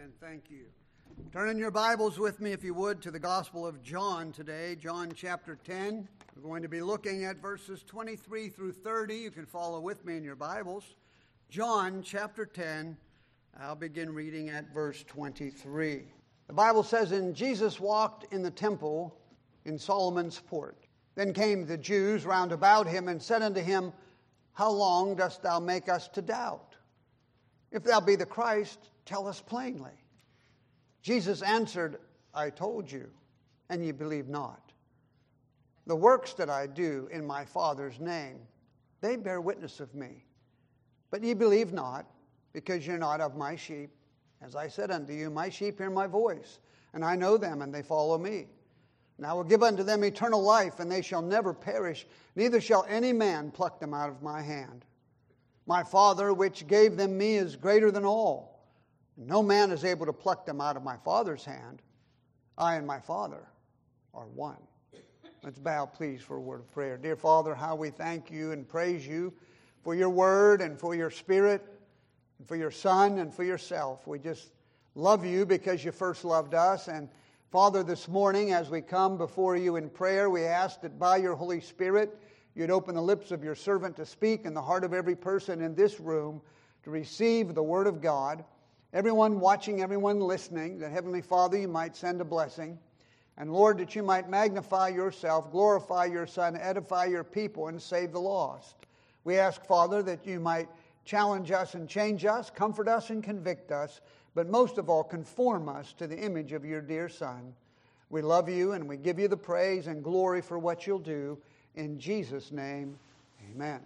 Amen. Thank you. Turn in your Bibles with me, if you would, to the Gospel of John today, John chapter 10. We're going to be looking at verses 23 through 30. You can follow with me in your Bibles. John chapter 10, I'll begin reading at verse 23. The Bible says, "And Jesus walked in the temple in Solomon's porch. Then came the Jews round about him and said unto him, How long dost thou make us to doubt? If thou be the Christ, tell us plainly. Jesus answered, I told you, and ye believe not. The works that I do in my Father's name, they bear witness of me. But ye believe not, because you're not of my sheep. As I said unto you, my sheep hear my voice, and I know them, and they follow me. And I will give unto them eternal life, and they shall never perish, neither shall any man pluck them out of my hand. My Father, which gave them me, is greater than all. No man is able to pluck them out of my Father's hand. I and my Father are one." Let's bow, please, for a word of prayer. Dear Father, how we thank you and praise you for your word and for your Spirit and for your Son and for yourself. We just love you because you first loved us. And Father, this morning as we come before you in prayer, we ask that by your Holy Spirit, you'd open the lips of your servant to speak and the heart of every person in this room to receive the word of God. Everyone watching, everyone listening, that Heavenly Father, you might send a blessing. And Lord, that you might magnify yourself, glorify your Son, edify your people, and save the lost. We ask, Father, that you might challenge us and change us, comfort us and convict us, but most of all, conform us to the image of your dear Son. We love you and we give you the praise and glory for what you'll do. In Jesus' name, amen.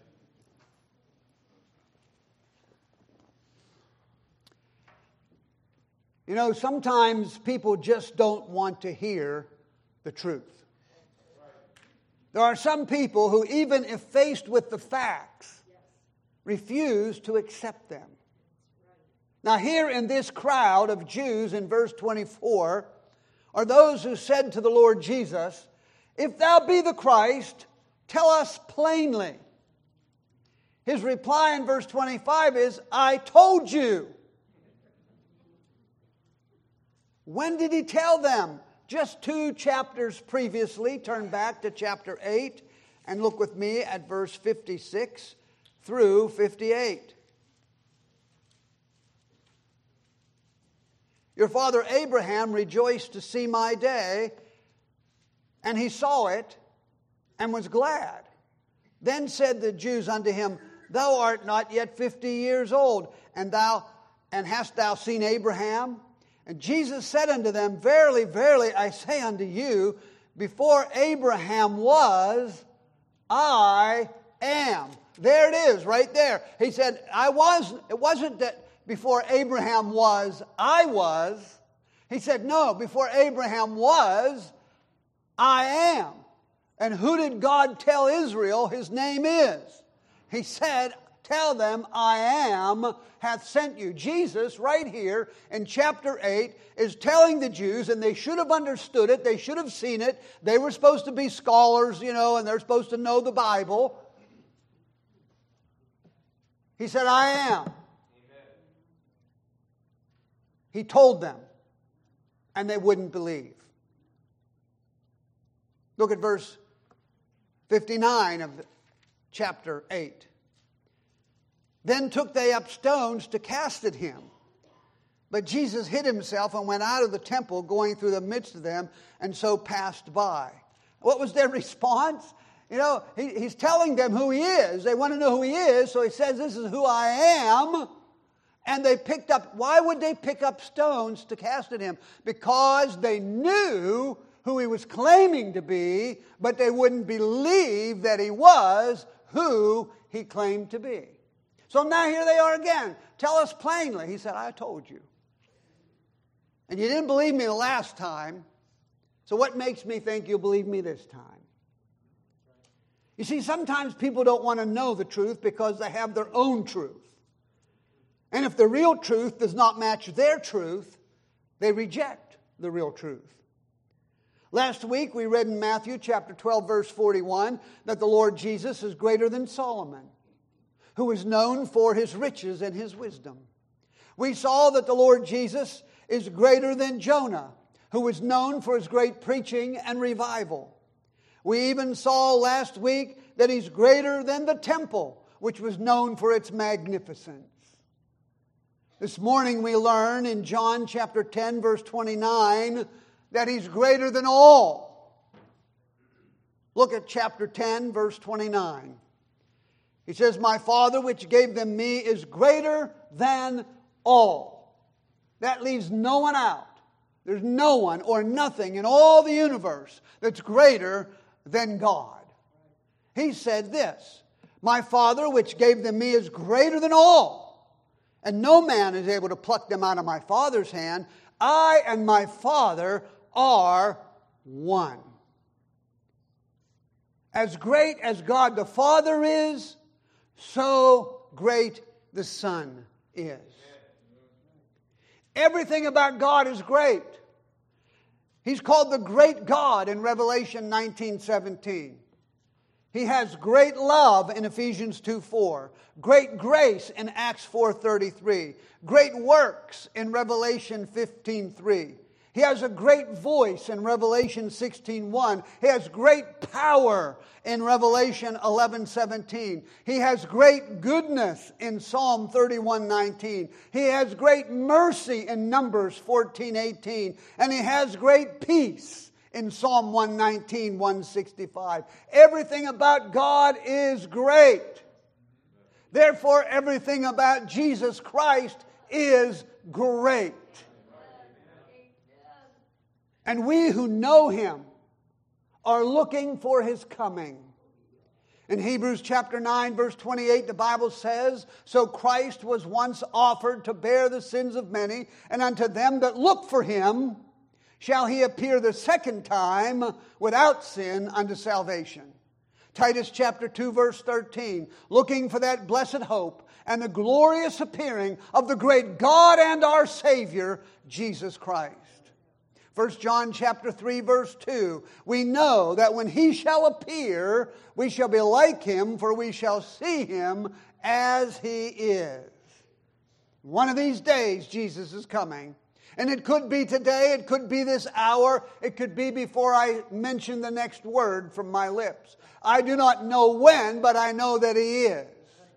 You know, sometimes people just don't want to hear the truth. There are some people who, even if faced with the facts, refuse to accept them. Now, here in this crowd of Jews in verse 24 are those who said to the Lord Jesus, If thou be the Christ, tell us plainly. His reply in verse 25 is, I told you. When did he tell them? Just 2 chapters previously. Turn back to chapter 8 and look with me at verse 56 through 58. Your father Abraham rejoiced to see my day, and he saw it and was glad. Then said the Jews unto him, Thou art not yet 50 years old, and hast thou seen Abraham? And Jesus said unto them, Verily, verily, I say unto you, before Abraham was, I am. There it is, right there. He said, it wasn't that before Abraham was, I was. He said, no, before Abraham was, I am. And who did God tell Israel his name is? He said, Tell them, I am, hath sent you. Jesus, right here in chapter 8, is telling the Jews, and they should have understood it, they should have seen it. They were supposed to be scholars, and they're supposed to know the Bible. He said, I am. Amen. He told them, and they wouldn't believe. Look at verse 59 of chapter 8. Then took they up stones to cast at him. But Jesus hid himself and went out of the temple, going through the midst of them, and so passed by. What was their response? He's telling them who he is. They want to know who he is, so he says, This is who I am. And they picked up, why would they pick up stones to cast at him? Because they knew who he was claiming to be, but they wouldn't believe that he was who he claimed to be. So now here they are again. Tell us plainly. He said, I told you. And you didn't believe me the last time. So what makes me think you'll believe me this time? You see, sometimes people don't want to know the truth because they have their own truth. And if the real truth does not match their truth, they reject the real truth. Last week we read in Matthew chapter 12 verse 41 that the Lord Jesus is greater than Solomon, who is known for his riches and his wisdom. We saw that the Lord Jesus is greater than Jonah, who was known for his great preaching and revival. We even saw last week that he's greater than the temple, which was known for its magnificence. This morning we learn in John chapter 10, verse 29, that he's greater than all. Look at chapter 10, verse 29. He says, "My Father which gave them me is greater than all." That leaves no one out. There's no one or nothing in all the universe that's greater than God. He said this, "My Father which gave them me is greater than all, and no man is able to pluck them out of my Father's hand. I and my Father are one." As great as God the Father is, so great the Son is. Everything about God is great. He's called the great God in Revelation 19:17. He has great love in Ephesians 2:4, great grace in Acts 4:33, great works in Revelation 15:3. He has a great voice in Revelation 16:1. He has great power in Revelation 11:17. He has great goodness in Psalm 31:19. He has great mercy in Numbers 14:18. And he has great peace in Psalm 119, 165. Everything about God is great. Therefore, everything about Jesus Christ is great. And we who know Him are looking for His coming. In Hebrews chapter 9, verse 28, the Bible says, "So Christ was once offered to bear the sins of many, and unto them that look for Him shall He appear the second time without sin unto salvation." Titus chapter 2, verse 13, "Looking for that blessed hope and the glorious appearing of the great God and our Savior, Jesus Christ." 1 John chapter 3, verse 2, "We know that when He shall appear, we shall be like Him, for we shall see Him as He is." One of these days, Jesus is coming. And it could be today, it could be this hour, it could be before I mention the next word from my lips. I do not know when, but I know that He is.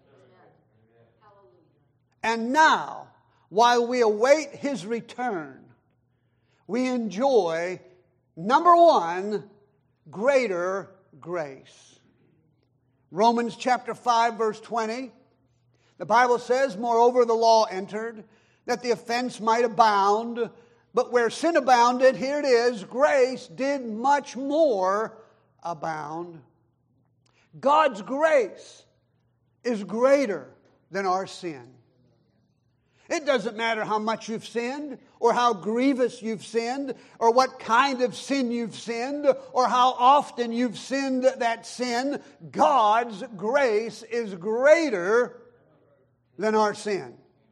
And now, while we await His return, we enjoy, number one, greater grace. Romans chapter 5, verse 20, the Bible says, "Moreover, the law entered, that the offense might abound. But where sin abounded," here it is, "grace did much more abound." God's grace is greater than our sin. It doesn't matter how much you've sinned, or how grievous you've sinned, or what kind of sin you've sinned, or how often you've sinned that sin. God's grace is greater than our sin.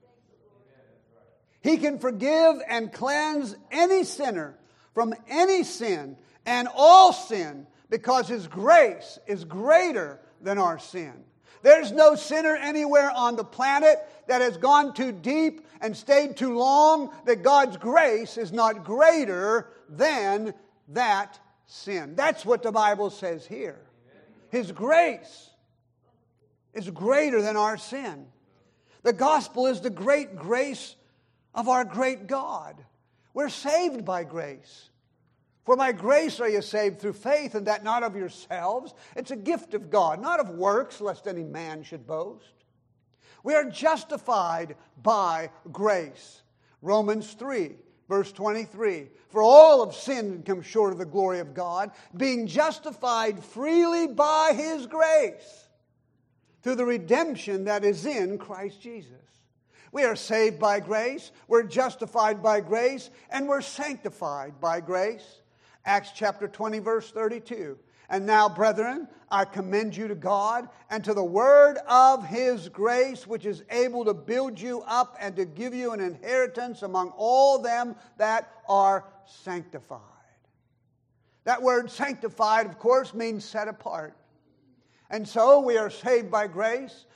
He can forgive and cleanse any sinner from any sin and all sin, because His grace is greater than our sin. There's no sinner anywhere on the planet that has gone too deep and stayed too long that God's grace is not greater than that sin. That's what the Bible says here. His grace is greater than our sin. The gospel is the great grace of our great God. We're saved by grace. For by grace are you saved through faith, and that not of yourselves. It's a gift of God, not of works, lest any man should boast. We are justified by grace. Romans 3, verse 23. "For all have sinned and come short of the glory of God, being justified freely by His grace, through the redemption that is in Christ Jesus." We are saved by grace, we're justified by grace, and we're sanctified by grace. Acts chapter 20, verse 32. "And now, brethren, I commend you to God and to the word of His grace, which is able to build you up and to give you an inheritance among all them that are sanctified." That word sanctified, of course, means set apart. And so we are saved by grace.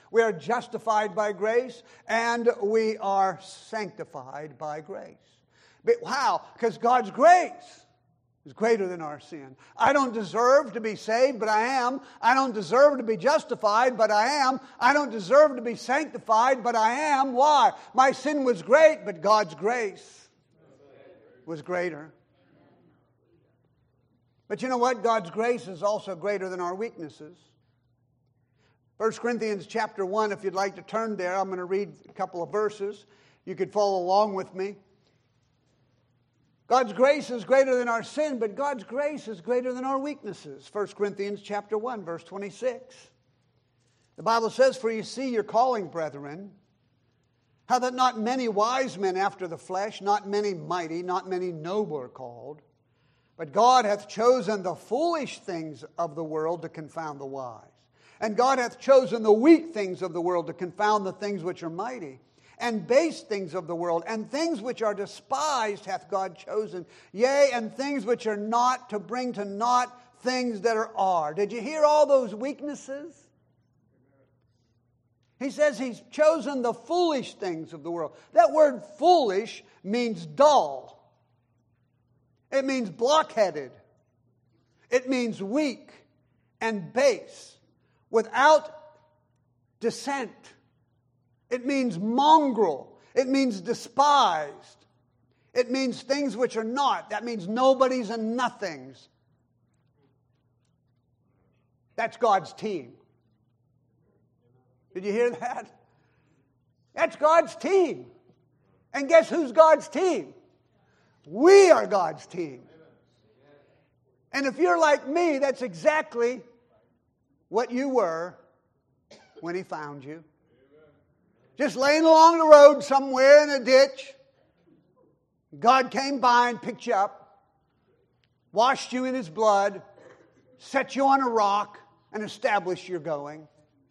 We are justified by grace, and we are sanctified by grace. But how? Because God's grace is greater than our sin. I don't deserve to be saved, but I am. I don't deserve to be justified, but I am. I don't deserve to be sanctified, but I am. Why? My sin was great, but God's grace was greater. But you know what? God's grace is also greater than our weaknesses. 1 Corinthians chapter 1, if you'd like to turn there, I'm going to read a couple of verses. You could follow along with me. God's grace is greater than our sin, but God's grace is greater than our weaknesses. 1 Corinthians chapter 1, verse 26. The Bible says, "For you see your calling, brethren, how that not many wise men after the flesh, not many mighty, not many noble are called. But God hath chosen the foolish things of the world to confound the wise. And God hath chosen the weak things of the world to confound the things which are mighty. And base things of the world, and things which are despised hath God chosen. Yea, and things which are not, to bring to naught things that are. Did you hear all those weaknesses? He says He's chosen the foolish things of the world. That word foolish means dull. It means blockheaded. It means weak and base, without dissent. It means mongrel. It means despised. It means things which are not. That means nobodies and nothings. That's God's team. Did you hear that? That's God's team. And guess who's God's team? We are God's team. And if you're like me, that's exactly what you were when He found you. Just laying along the road somewhere in a ditch. God came by and picked you up, washed you in His blood, set you on a rock, and established your going.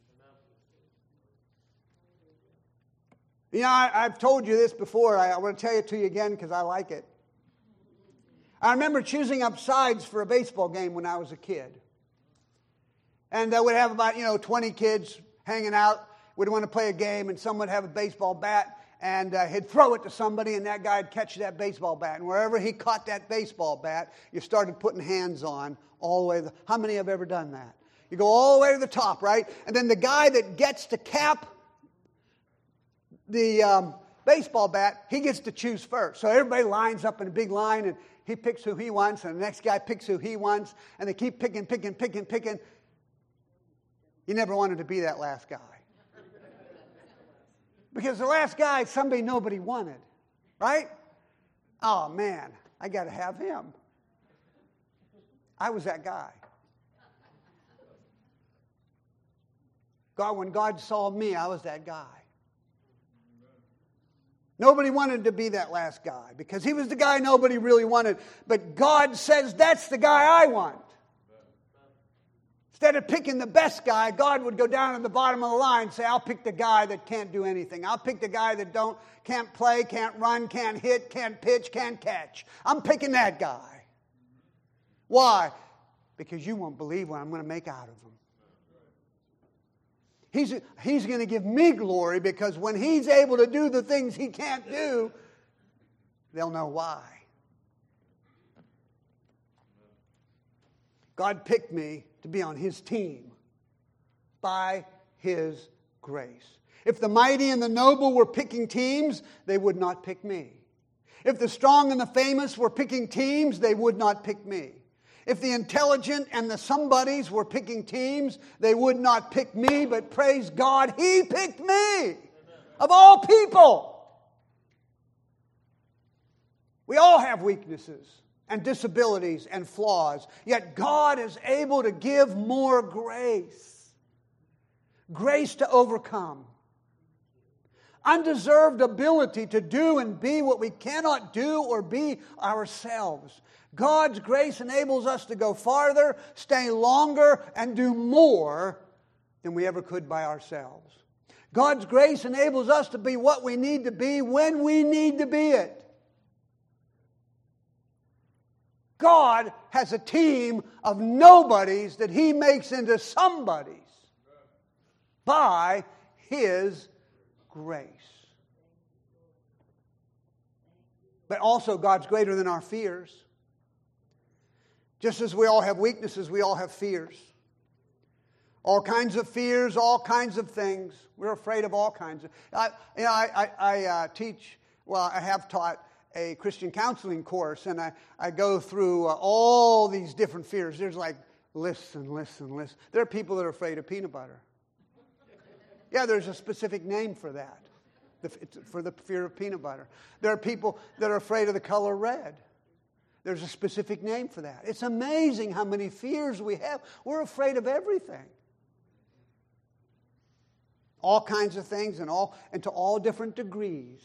You know, I've told you this before. I want to tell it to you again because I like it. I remember choosing up sides for a baseball game when I was a kid. And we'd have about, 20 kids hanging out. We'd want to play a game, and someone would have a baseball bat, and he'd throw it to somebody, and that guy would catch that baseball bat. And wherever he caught that baseball bat, you started putting hands on all the way. How many have ever done that? You go all the way to the top, right? And then the guy that gets to cap the baseball bat, he gets to choose first. So everybody lines up in a big line, and he picks who he wants, and the next guy picks who he wants, and they keep picking. You never wanted to be that last guy. Because the last guy is somebody nobody wanted, right? Oh, man, I got to have him. I was that guy. When God saw me, I was that guy. Nobody wanted to be that last guy because he was the guy nobody really wanted. But God says, that's the guy I want. Instead of picking the best guy, God would go down at the bottom of the line and say, I'll pick the guy that can't do anything. I'll pick the guy that can't play, can't run, can't hit, can't pitch, can't catch. I'm picking that guy. Why? Because you won't believe what I'm going to make out of him. He's going to give me glory because when He's able to do the things He can't do, they'll know why. God picked me to be on His team by His grace. If the mighty and the noble were picking teams, they would not pick me. If the strong and the famous were picking teams, they would not pick me. If the intelligent and the somebodies were picking teams, they would not pick me, but praise God, He picked me. Amen. Of all people. We all have weaknesses and disabilities and flaws, yet God is able to give more grace. Grace to overcome. Undeserved ability to do and be what we cannot do or be ourselves. God's grace enables us to go farther, stay longer, and do more than we ever could by ourselves. God's grace enables us to be what we need to be when we need to be it. God has a team of nobodies that He makes into somebodies by His grace. But also, God's greater than our fears. Just as we all have weaknesses, we all have fears. All kinds of fears, all kinds of things. We're afraid of all kinds of... I teach, I have taught a Christian counseling course, and I go through all these different fears. There's like lists and lists and lists. There are people that are afraid of peanut butter. Yeah, there's a specific name for that, for the fear of peanut butter. There are people that are afraid of the color red. There's a specific name for that. It's amazing how many fears we have. We're afraid of everything. All kinds of things and to all different degrees.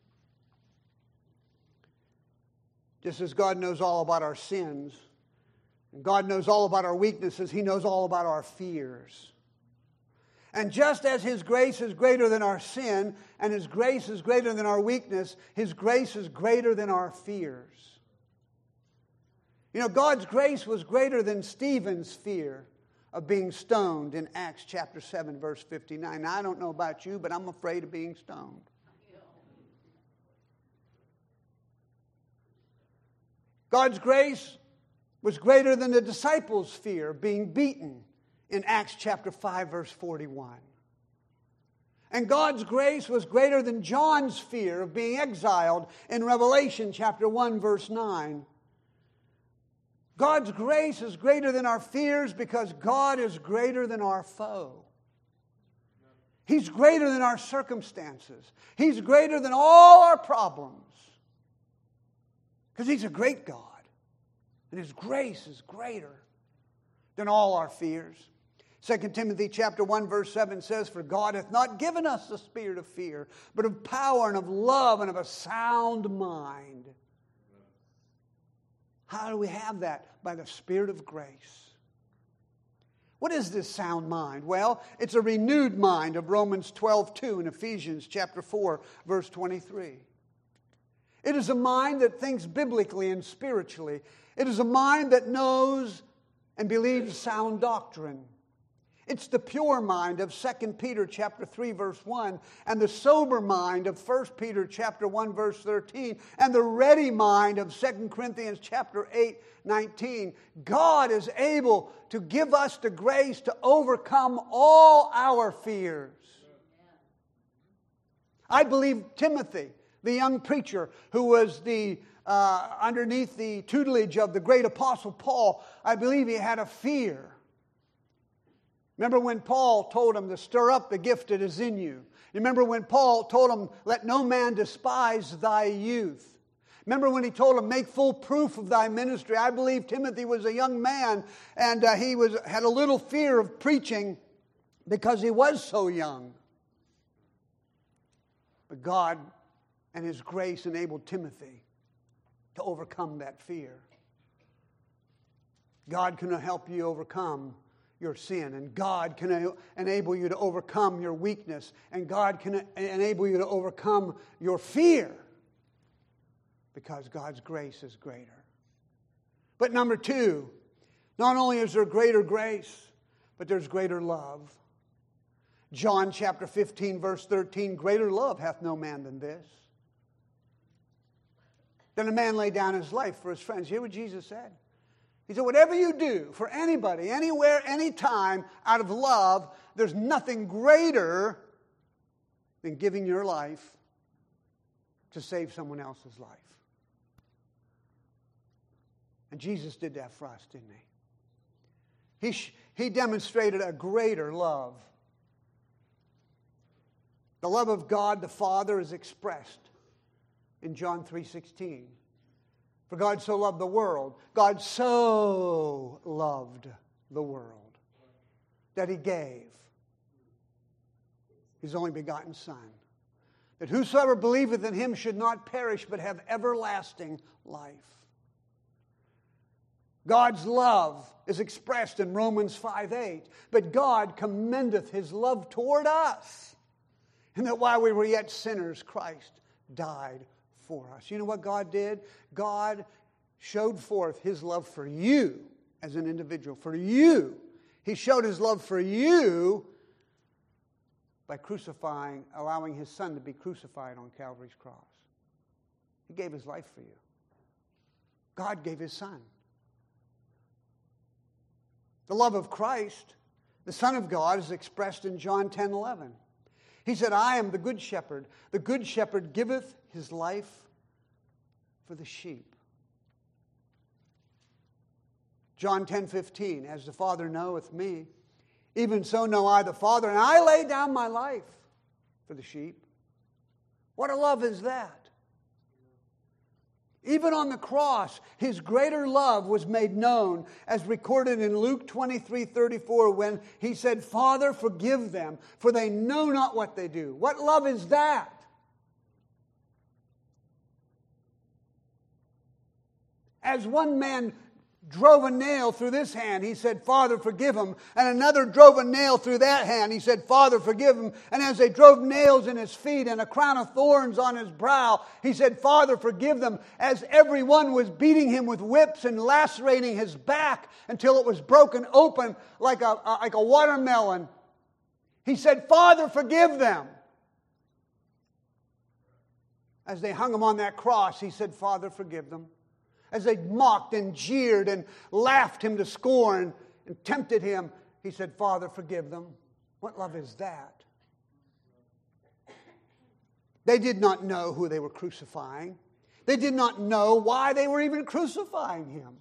Just as God knows all about our sins, and God knows all about our weaknesses, He knows all about our fears. And just as His grace is greater than our sin, and His grace is greater than our weakness, His grace is greater than our fears. You know, God's grace was greater than Stephen's fear of being stoned in Acts chapter 7, verse 59. Now, I don't know about you, but I'm afraid of being stoned. God's grace was greater than the disciples' fear of being beaten in Acts chapter 5, verse 41. And God's grace was greater than John's fear of being exiled in Revelation chapter 1, verse 9. God's grace is greater than our fears because God is greater than our foe. He's greater than our circumstances. He's greater than all our problems. Because He's a great God. And His grace is greater than all our fears. 2 Timothy chapter 1 verse 7 says, "For God hath not given us the spirit of fear, but of power and of love and of a sound mind." How do we have that? By the Spirit of grace. What is this sound mind? Well, it's a renewed mind of Romans 12:2 and Ephesians chapter 4, verse 23. It is a mind that thinks biblically and spiritually. It is a mind that knows and believes sound doctrine. It's the pure mind of 2 Peter chapter 3 verse 1 and the sober mind of 1 Peter chapter 1 verse 13 and the ready mind of 2 Corinthians chapter 8, 19. God is able to give us the grace to overcome all our fears. I believe Timothy, the young preacher who was underneath the tutelage of the great apostle Paul, I believe he had a fear. Remember when Paul told him to stir up the gift that is in you. Remember when Paul told him, "Let no man despise thy youth." Remember when he told him, "Make full proof of thy ministry." I believe Timothy was a young man and he had a little fear of preaching because he was so young. But God and His grace enabled Timothy to overcome that fear. God can help you overcome your sin, and God can enable you to overcome your weakness, and God can enable you to overcome your fear because God's grace is greater. But number two, not only is there greater grace, but there's greater love. John chapter 15 verse 13, "Greater love hath no man than this, than a man lay down his life for his friends." Hear what Jesus said. He said, whatever you do for anybody, anywhere, anytime, out of love, there's nothing greater than giving your life to save someone else's life. And Jesus did that for us, didn't He? He demonstrated a greater love. The love of God the Father is expressed in John 3:16. For God so loved the world. God so loved the world that He gave His only begotten Son, that whosoever believeth in Him should not perish but have everlasting life. God's love is expressed in Romans 5:8. But God commendeth His love toward us, and that while we were yet sinners, Christ died for us. You know what God did? God showed forth His love for you as an individual. For you. He showed His love for you by allowing His Son to be crucified on Calvary's cross. He gave His life for you. God gave His Son. The love of Christ, the Son of God, is expressed in John 10:11. He said, I am the good shepherd. The good shepherd giveth his life for the sheep. John 10:15, as the Father knoweth me, even so know I the Father, and I lay down my life for the sheep. What a love is that? Even on the cross, His greater love was made known, as recorded in Luke 23:34, when He said, Father, forgive them, for they know not what they do. What love is that? As one man drove a nail through this hand, He said, Father, forgive him. And another drove a nail through that hand. He said, Father, forgive him. And as they drove nails in his feet and a crown of thorns on his brow, He said, Father, forgive them. As everyone was beating Him with whips and lacerating His back until it was broken open like a watermelon, He said, Father, forgive them. As they hung Him on that cross, He said, Father, forgive them. As they mocked and jeered and laughed Him to scorn and tempted Him, He said, Father, forgive them. What love is that? They did not know who they were crucifying. They did not know why they were even crucifying Him.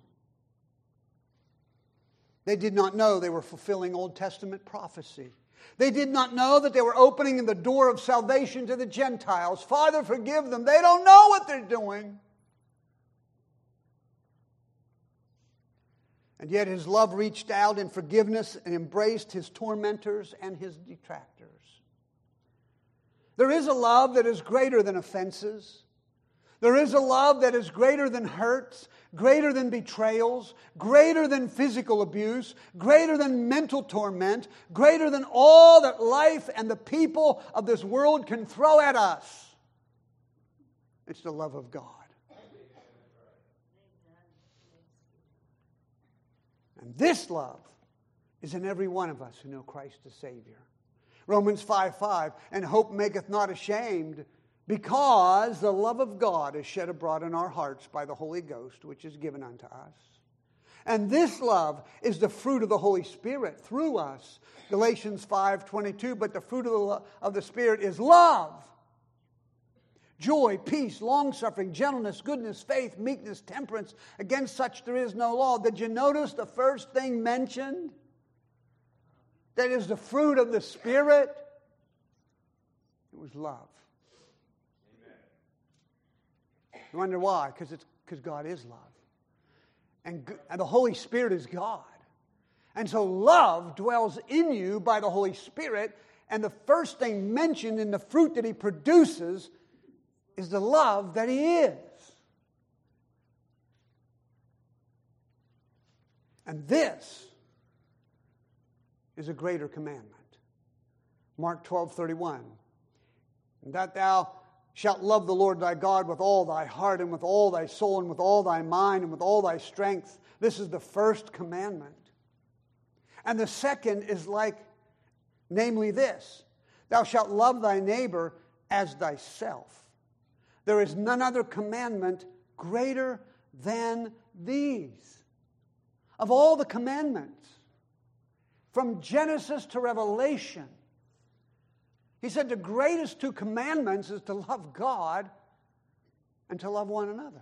They did not know they were fulfilling Old Testament prophecy. They did not know that they were opening the door of salvation to the Gentiles. Father, forgive them. They don't know what they're doing. And yet His love reached out in forgiveness and embraced His tormentors and His detractors. There is a love that is greater than offenses. There is a love that is greater than hurts, greater than betrayals, greater than physical abuse, greater than mental torment, greater than all that life and the people of this world can throw at us. It's the love of God. And this love is in every one of us who know Christ as Savior. Romans 5:5, and hope maketh not ashamed, because the love of God is shed abroad in our hearts by the Holy Ghost, which is given unto us. And this love is the fruit of the Holy Spirit through us. Galatians 5:22, but the fruit of the Spirit is love, joy, peace, long-suffering, gentleness, goodness, faith, meekness, temperance. Against such there is no law. Did you notice the first thing mentioned? That is the fruit of the Spirit. It was love. Amen. You wonder why? Because God is love. And the Holy Spirit is God. And so love dwells in you by the Holy Spirit. And the first thing mentioned in the fruit that He produces is the love that He is. And this is a greater commandment. Mark 12:31. That thou shalt love the Lord thy God with all thy heart and with all thy soul and with all thy mind and with all thy strength. This is the first commandment. And the second is namely this: thou shalt love thy neighbor as thyself. There is none other commandment greater than these. Of all the commandments, from Genesis to Revelation, He said the greatest two commandments is to love God and to love one another.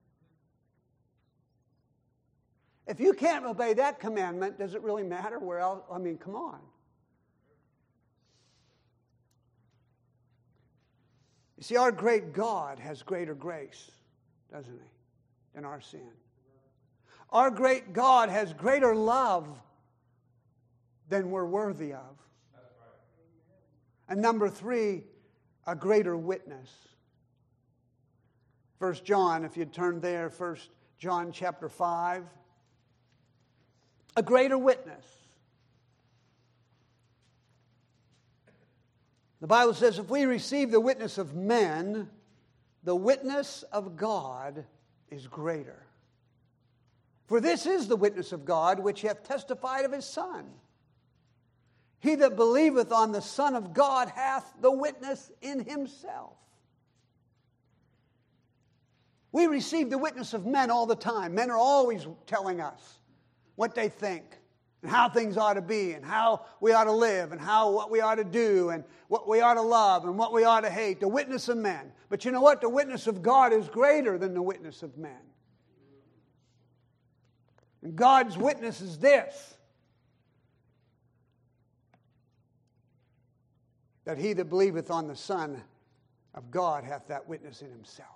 If you can't obey that commandment, does it really matter where else? I mean, come on. You see, our great God has greater grace, doesn't He, than our sin. Our great God has greater love than we're worthy of. And number 3, a greater witness. 1 John, if you'd turn there, 1 John chapter 5. A greater witness. The Bible says, if we receive the witness of men, the witness of God is greater. For this is the witness of God, which hath testified of His Son. He that believeth on the Son of God hath the witness in himself. We receive the witness of men all the time. Men are always telling us what they think and how things ought to be and how we ought to live and what we ought to do and what we ought to love and what we ought to hate. The witness of men. But you know what? The witness of God is greater than the witness of men. And God's witness is this: that he that believeth on the Son of God hath that witness in himself.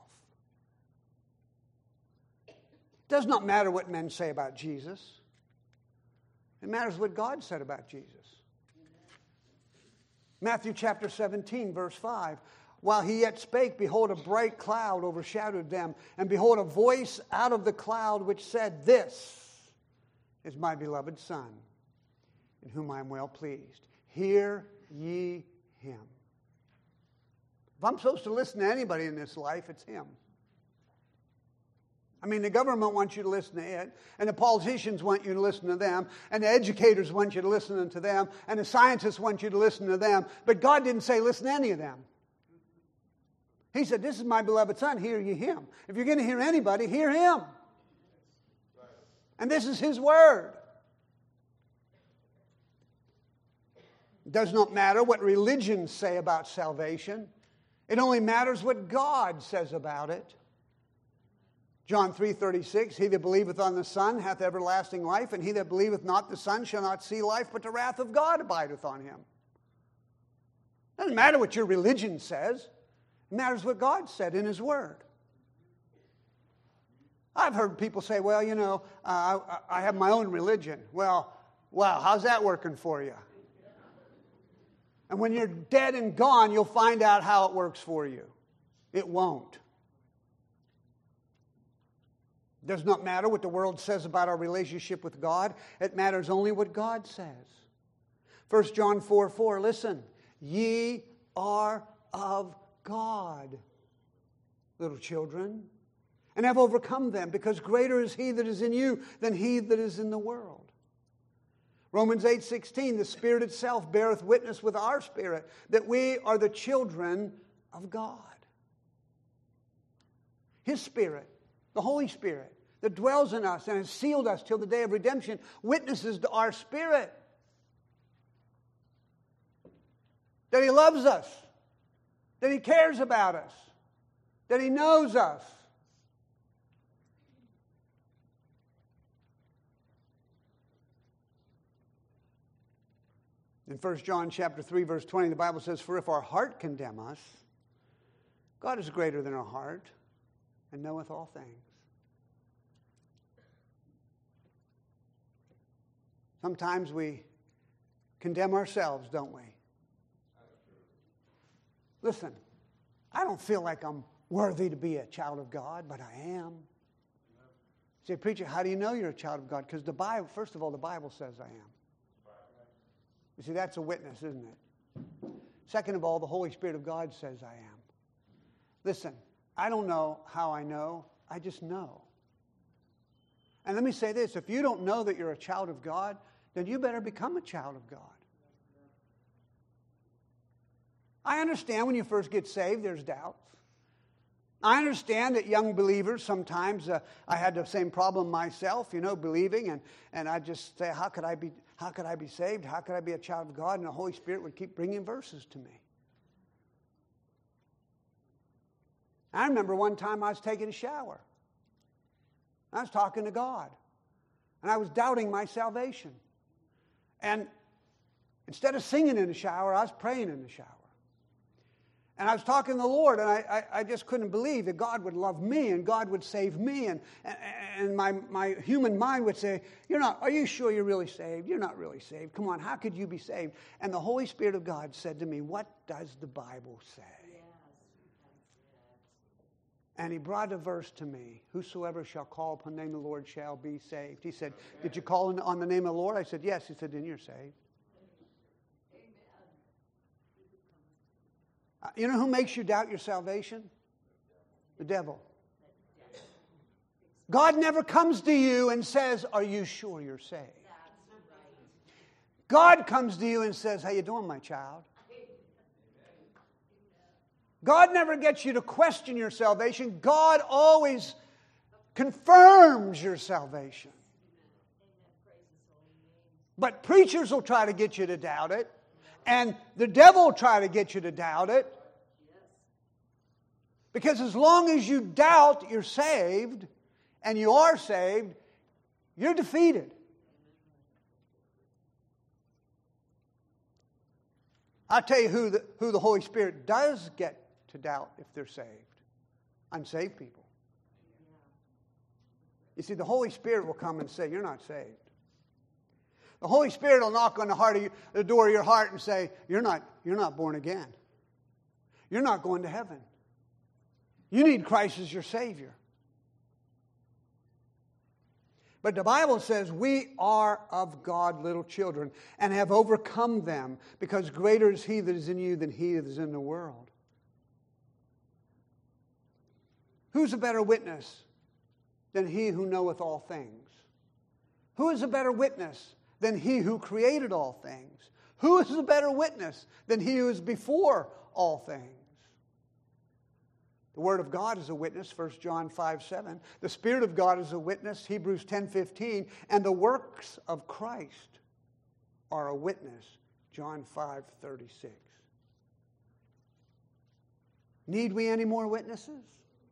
It does not matter what men say about Jesus. It matters what God said about Jesus. Matthew chapter 17, verse 5. While he yet spake, behold, a bright cloud overshadowed them. And behold, a voice out of the cloud which said, This is my beloved Son, in whom I am well pleased. Hear ye him. If I'm supposed to listen to anybody in this life, it's him. I mean, the government wants you to listen to it, and the politicians want you to listen to them, and the educators want you to listen to them, and the scientists want you to listen to them. But God didn't say listen to any of them. He said, This is my beloved Son, hear ye him. If you're going to hear anybody, hear him. And this is his word. It does not matter what religions say about salvation. It only matters what God says about it. John 3:36, he that believeth on the Son hath everlasting life, and he that believeth not the Son shall not see life, but the wrath of God abideth on him. It doesn't matter what your religion says. It matters what God said in his word. I've heard people say, well, you know, I have my own religion. Well, wow, how's that working for you? And when you're dead and gone, you'll find out how it works for you. It won't. It does not matter what the world says about our relationship with God. It matters only what God says. 1 John 4:4, listen. Ye are of God, little children, and have overcome them, because greater is he that is in you than he that is in the world. Romans 8:16, the Spirit itself beareth witness with our spirit that we are the children of God. His Spirit, the Holy Spirit, that dwells in us and has sealed us till the day of redemption, witnesses to our spirit that he loves us, that he cares about us, that he knows us. In 1 John chapter 3, verse 20, the Bible says, For if our heart condemn us, God is greater than our heart and knoweth all things. Sometimes we condemn ourselves, don't we? Listen, I don't feel like I'm worthy to be a child of God, but I am. Say, preacher, how do you know you're a child of God? Because the Bible, first of all, the Bible says I am. You see, that's a witness, isn't it? Second of all, the Holy Spirit of God says I am. Listen, I don't know how I know. I just know. And let me say this. If you don't know that you're a child of God, then you better become a child of God. I understand when you first get saved, there's doubts. I understand that young believers, sometimes I had the same problem myself, believing, and I just say, how could I be saved? How could I be a child of God? And the Holy Spirit would keep bringing verses to me. I remember one time I was taking a shower. I was talking to God, and I was doubting my salvation. And instead of singing in the shower, I was praying in the shower. And I was talking to the Lord, and I just couldn't believe that God would love me and God would save me. And my human mind would say, are you sure you're really saved? You're not really saved. Come on, how could you be saved? And the Holy Spirit of God said to me, what does the Bible say? Yes. And he brought a verse to me, whosoever shall call upon the name of the Lord shall be saved. He said, did you call on the name of the Lord? I said, yes. He said, then you're saved. You know who makes you doubt your salvation? The devil. God never comes to you and says, are you sure you're saved? God comes to you and says, how you doing, my child? God never gets you to question your salvation. God always confirms your salvation. But preachers will try to get you to doubt it. And the devil will try to get you to doubt it. Because as long as you doubt you're saved, and you are saved, you're defeated. I'll tell you who the Holy Spirit does get to doubt if they're saved. Unsaved people. You see, the Holy Spirit will come and say, you're not saved. The Holy Spirit will knock on the door of your heart and say, you're not born again. You're not going to heaven. You need Christ as your Savior. But the Bible says we are of God little children and have overcome them, because greater is He that is in you than he that is in the world. Who's a better witness than He who knoweth all things? Who is a better witness than He who created all things? Who is a better witness than He who is before all things? The Word of God is a witness, 1 John 5:7. The Spirit of God is a witness, Hebrews 10:15. And the works of Christ are a witness, John 5:36. Need we any more witnesses?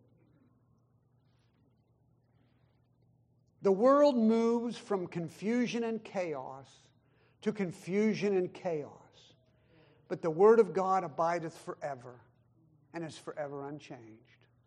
The world moves from confusion and chaos to confusion and chaos. But the Word of God abideth forever and is forever unchanged.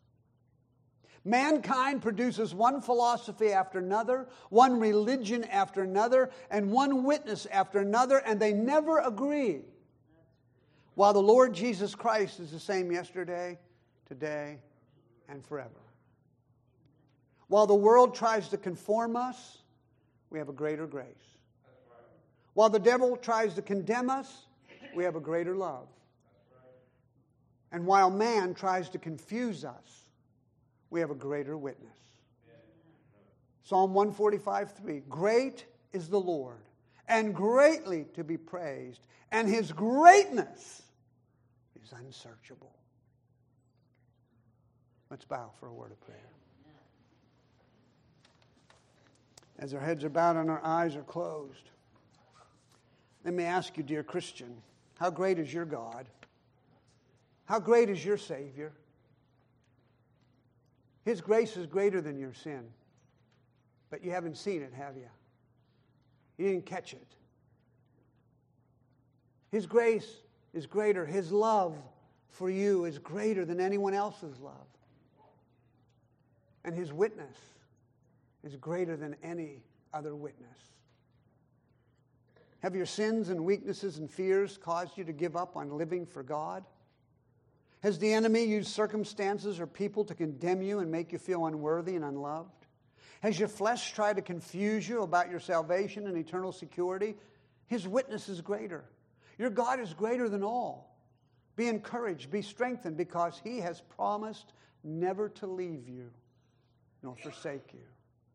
Mankind produces one philosophy after another, one religion after another, and one witness after another, and they never agree. While the Lord Jesus Christ is the same yesterday, today, and forever. While the world tries to conform us, we have a greater grace. While the devil tries to condemn us, we have a greater love. And while man tries to confuse us, we have a greater witness. Psalm 145:3. Great is the Lord, and greatly to be praised, and His greatness is unsearchable. Let's bow for a word of prayer. As our heads are bowed and our eyes are closed, let me ask you, dear Christian, how great is your God? How great is your Savior? His grace is greater than your sin. But you haven't seen it, have you? You didn't catch it. His grace is greater. His love for you is greater than anyone else's love. And His witness is greater than any other witness. Have your sins and weaknesses and fears caused you to give up on living for God? Has the enemy used circumstances or people to condemn you and make you feel unworthy and unloved? Has your flesh tried to confuse you about your salvation and eternal security? His witness is greater. Your God is greater than all. Be encouraged, be strengthened, because He has promised never to leave you nor forsake you.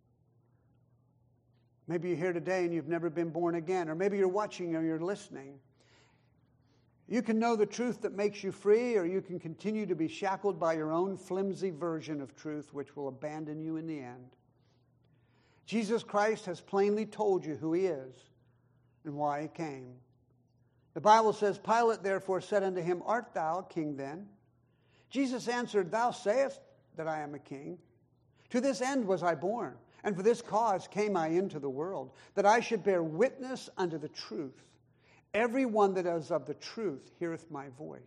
Maybe you're here today and you've never been born again, or maybe you're watching or you're listening. You can know the truth that makes you free, or you can continue to be shackled by your own flimsy version of truth, which will abandon you in the end. Jesus Christ has plainly told you who He is and why He came. The Bible says, Pilate therefore said unto Him, Art thou a king then? Jesus answered, Thou sayest that I am a king. To this end was I born, and for this cause came I into the world, that I should bear witness unto the truth. Every one that is of the truth heareth my voice.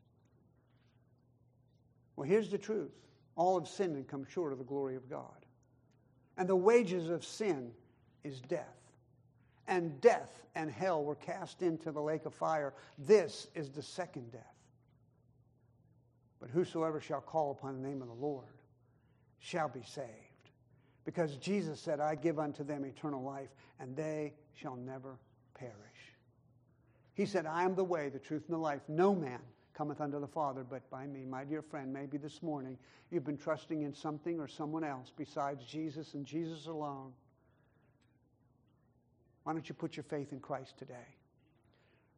Well, here's the truth. All have sinned and come short of the glory of God. And the wages of sin is death. And death and hell were cast into the lake of fire. This is the second death. But whosoever shall call upon the name of the Lord shall be saved. Because Jesus said, I give unto them eternal life, and they shall never perish. He said, I am the way, the truth, and the life. No man cometh unto the Father but by me. My dear friend, maybe this morning you've been trusting in something or someone else besides Jesus and Jesus alone. Why don't you put your faith in Christ today?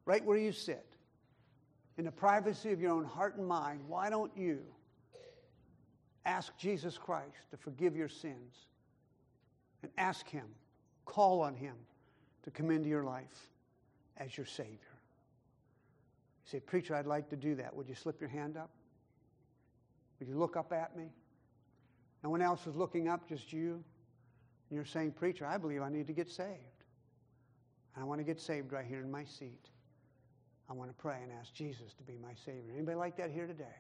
right where you sit, in the privacy of your own heart and mind, why don't you ask Jesus Christ to forgive your sins and ask Him, call on Him to come into your life as your Savior? You say, preacher, I'd like to do that. Would you slip your hand up? Would you look up at me? No one else is looking up, just you. And you're saying, preacher, I believe I need to get saved. And I want to get saved right here in my seat. I want to pray and ask Jesus to be my Savior. Anybody like that here today?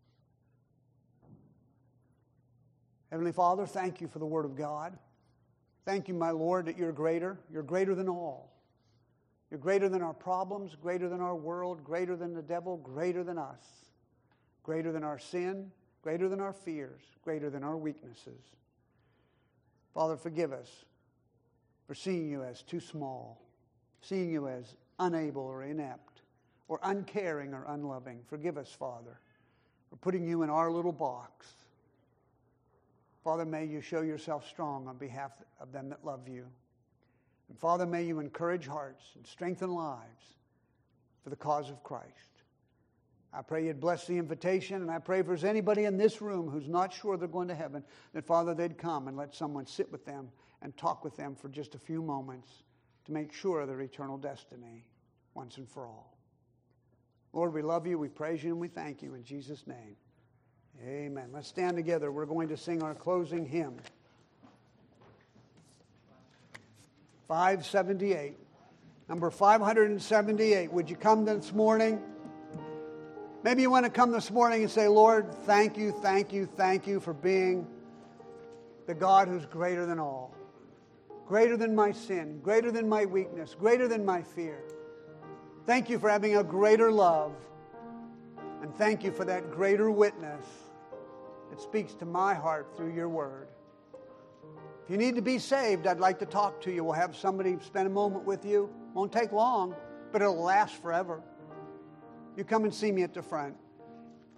Heavenly Father, thank you for the Word of God. Thank you, my Lord, that you're greater. You're greater than all. You're greater than our problems, greater than our world, greater than the devil, greater than us, greater than our sin, greater than our fears, greater than our weaknesses. Father, forgive us for seeing you as too small, seeing you as unable or inept, or uncaring or unloving. Forgive us, Father, for putting you in our little box. Father, may you show yourself strong on behalf of them that love you. And Father, may you encourage hearts and strengthen lives for the cause of Christ. I pray you'd bless the invitation, and I pray if there's anybody in this room who's not sure they're going to heaven, that, Father, they'd come and let someone sit with them and talk with them for just a few moments to make sure of their eternal destiny once and for all. Lord, we love you, we praise you, and we thank you in Jesus' name. Amen. Let's stand together. We're going to sing our closing hymn. 578. Number 578. Would you come this morning? Maybe you want to come this morning and say, Lord, thank you, thank you, thank you for being the God who's greater than all. Greater than my sin, greater than my weakness, greater than my fear. Thank you for having a greater love. And thank you for that greater witness that speaks to my heart through your word. If you need to be saved, I'd like to talk to you. We'll have somebody spend a moment with you. Won't take long, but it'll last forever. You come and see me at the front.